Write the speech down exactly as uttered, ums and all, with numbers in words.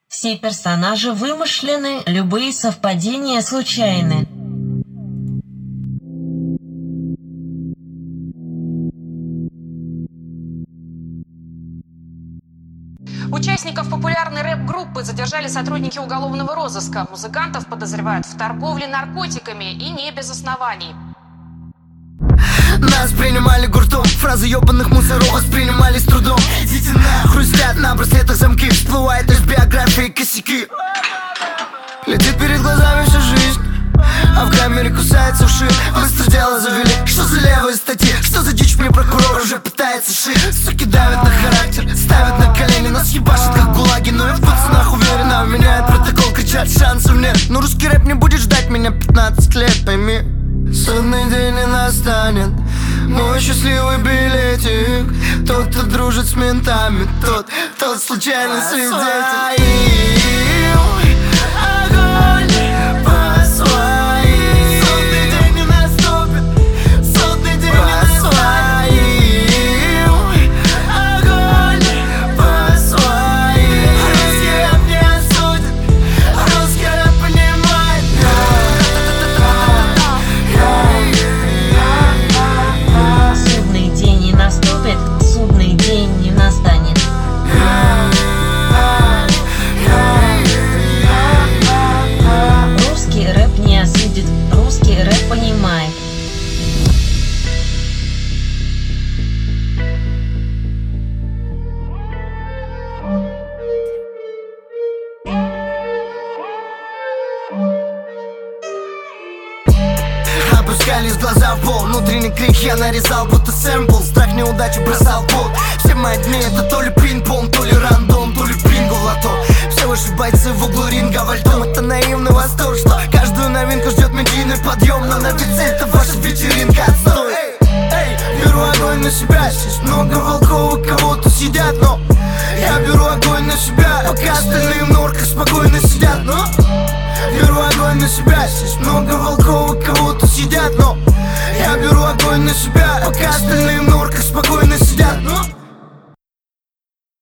Все персонажи вымышлены, любые совпадения случайны. Участников популярной рэп-группы задержали сотрудники уголовного розыска. Музыкантов подозревают в торговле наркотиками и не без оснований. Нас принимали гуртом, фразы ебаных мусоров воспринимали с трудом. Идите на, хрустят на браслетах замки, всплывает из биографии косяки. Летит перед глазами вся жизнь, а в камере кусается вши. Быстро дело завели, что за левые статьи, что за дичь, мне прокурор уже пытается шить. Суки давят на характер, ставят на колени, нас ебашат как гулаги. Но я в пацанах уверена, меняет протокол, кричат шансов нет. Но русский рэп не будет ждать меня пятнадцать лет, пойми. Судный день не настанет, мой счастливый билетик. Тот, кто дружит с ментами, тот, тот случайный свидетель. Огонь по своим. Судный день не наступит, судный день не настанет. Огонь по своим. Русский рэп не осудит, русский рэп понимает. Судный день не наступит, судный день не настанет. Русский рэп не осудит, русский рэп понимает. Опускались глаза в пол, внутренний крик я нарезал, будто сэмпл. Страх неудачи бросал в пол. Все мои дни это то ли пинг-понг, то ли рандом, то ли бинго в лото. Все ваши бойцы в углу ринга вальтом. Это наивный восторг, что каждую новинку ждет медийный подъем. Но на пице это ваша вечеринка, отстой. Эй, беру огонь на себя, здесь много волков, у кого-то сидят, но я беру огонь на себя, пока остальные в норках спокойно сидят, но беру огонь на себя, здесь много волков.